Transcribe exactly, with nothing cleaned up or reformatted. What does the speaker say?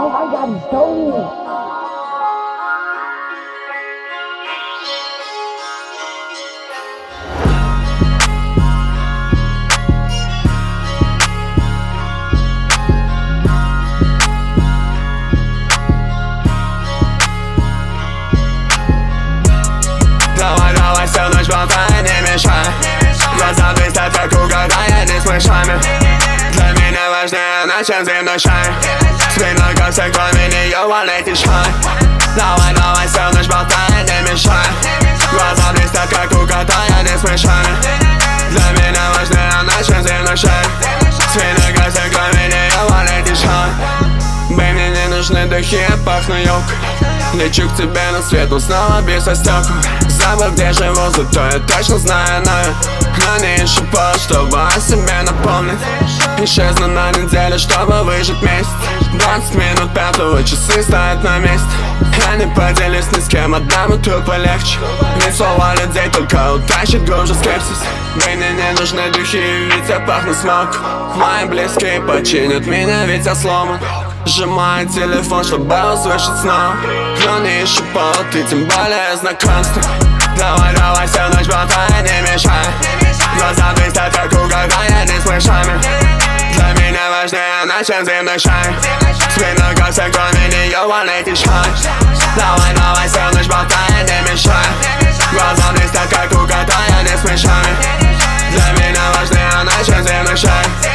I got it stolen. Давай, давай, всю ночь болтай, не мешай. Глаза блестят, как угадая, не с мышами. Для меня важнее ночь, чем земной шар. Спиной косо, кроме нее, валяй тишай. Давай, давай, всю ночь болтай, не мешай. Глаза блестят, как угадая, не с мышами. Для меня важнее ночь, чем земной шар. Спиной косо, кроме нее, валяй тишай. Бэй, мне не нужны духи, я пахну елкой. Лечу к тебе на свету, снова бьется стекла. Забыл, где живу, зато я точно знаю, но я но не ищу повод, чтобы о себе напомнить. Исчезну на неделю, чтобы выжить месяц. Двадцать минут пятого, часы стоят на месте. Я не поделюсь ни с кем, одному тупо легче. Ведь слова людей только утащит глубже скепсис. Мне не нужны духи, ведь я пахну смог. Мои близкие починят меня, ведь я сломан. Сжимаю телефон, чтобы услышать снова. Но не ищу повод, и тем более знакомство. Давай, давай, всю ночь болтай, не мешай. Глаза блестят, как угадая, не с мышами. Для меня важнее ночь, чем земной шар. Спиной косо, кроме нее, валяй тишай. Давай, давай, всю ночь болтай, не мешай. Глаза блестят, как угадая, не с мышами. Для меня важнее ночь, чем земной шар.